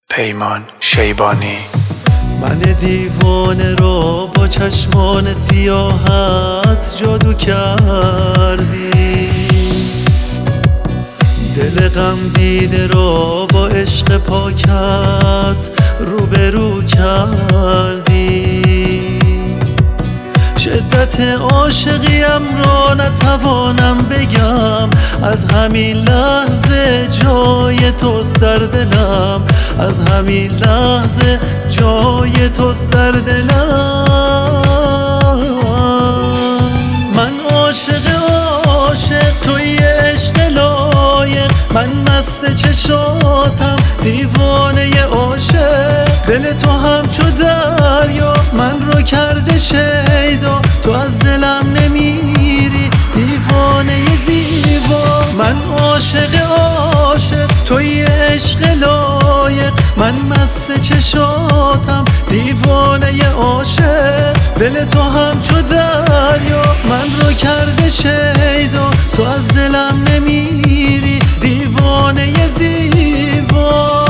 پیمان شیبانی. من دیوانه رو با چشمان سیاهت جادو کردی، دل غم دیده رو با عشق پاکت روبرو کردی. شدت عاشقیم را نتوانم بگم، از همین لحظه جای توست در دلم، از همین لحظه جای توست در دلم. من عاشق توی عشق لایق، من مست چشاتم دیوانه عاشق. دل تو همچو دریا من رو کرده شیدا، تو از دلم نمیری دیوانه زیبا. من عاشق توی عشق لایق، من مست چشاتم دیوانه عاشق. دل تو همچو دریا من رو کرده شیدا، تو از دلم نمیری دیوانه زیبا.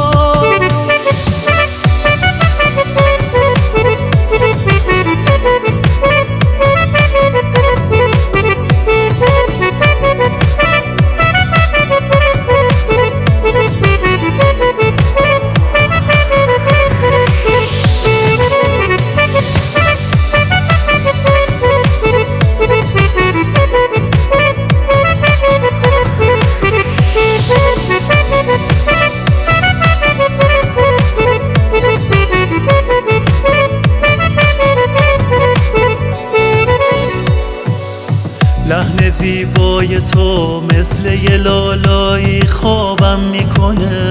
لحن زیبای تو مثل یه لالایی خوابم میکنه،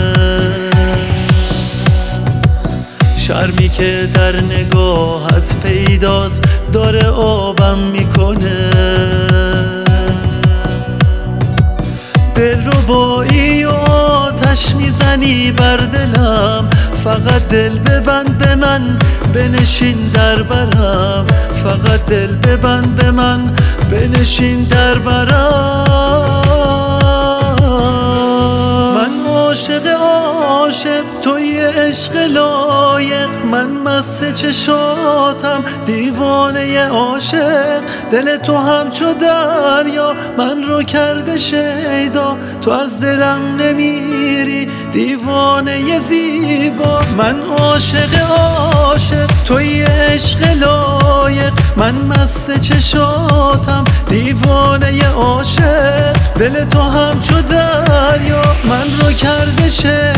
شرمی که در نگاهت پیداست داره آبم میکنه. دلربایی و آتش میزنی بر دلم، فقط دل ببند به من بنشین در برم، فقط دل ببند به من بنشین در برم. من عاشق توی عشق لایق، من مست چشاتم دیوانه عاشق. دل تو همچو دریا من رو کرده شیدا، تو از دلم نمیری دیوانه زیبا. من عاشق توی عشق لایق، من مست چشاتم دیوانه عاشق. دل تو همچو دریا من رو کرده شیدا،